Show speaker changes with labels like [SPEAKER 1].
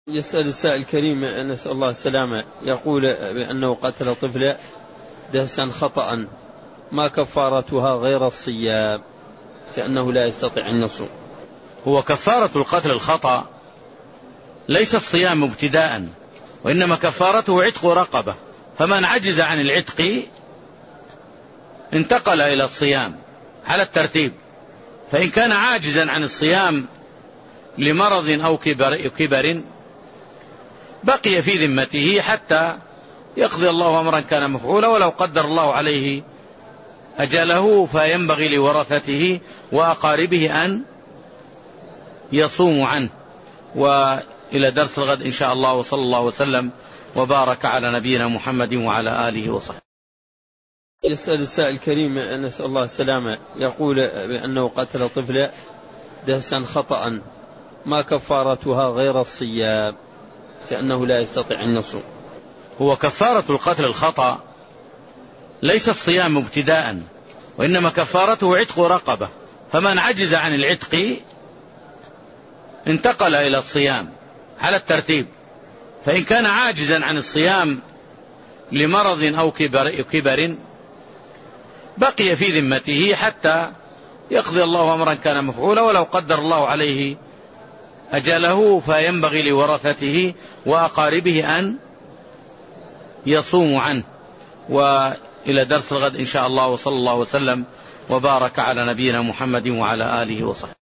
[SPEAKER 1] يسأل السائل الكريم نسأل الله السلامة، يقول بأنه قتل طفل دهسا خطأ، ما كفارتها غير الصيام كأنه لا يستطيع النصر؟
[SPEAKER 2] هو كفارة القتل الخطأ ليس الصيام ابتداء، وإنما كفارته عتق رقبة، فمن عجز عن العتق انتقل إلى الصيام على الترتيب، فإن كان عاجزا عن الصيام لمرض أو كبر بقي في ذمته حتى يقضي الله أمرا كان مفعولا، ولو قدر الله عليه أجله فينبغي لورثته وأقاربه أن يصوموا عنه. وإلى درس الغد إن شاء الله، وصلى الله وسلم وبارك على نبينا محمد وعلى آله وصحبه.
[SPEAKER 1] يسأل السائل الكريم نسأل الله السلامة، يقول بأنه قتل طفل دهسا خطأ، ما كفارتها غير الصيام كأنه لا يستطيع النصر؟
[SPEAKER 2] هو كفارة القتل الخطأ ليس الصيام ابتداء، وإنما كفارته عتق رقبة، فمن عجز عن العتق انتقل إلى الصيام على الترتيب، فإن كان عاجزا عن الصيام لمرض أو كبر بقي في ذمته حتى يقضي الله أمرا كان مفعولا، ولو قدر الله عليه أجله فينبغي لورثته وأقاربه أن يصوموا عنه. وإلى درس الغد إن شاء الله، وصلى الله وسلم وبارك على نبينا محمد وعلى آله وصحبه.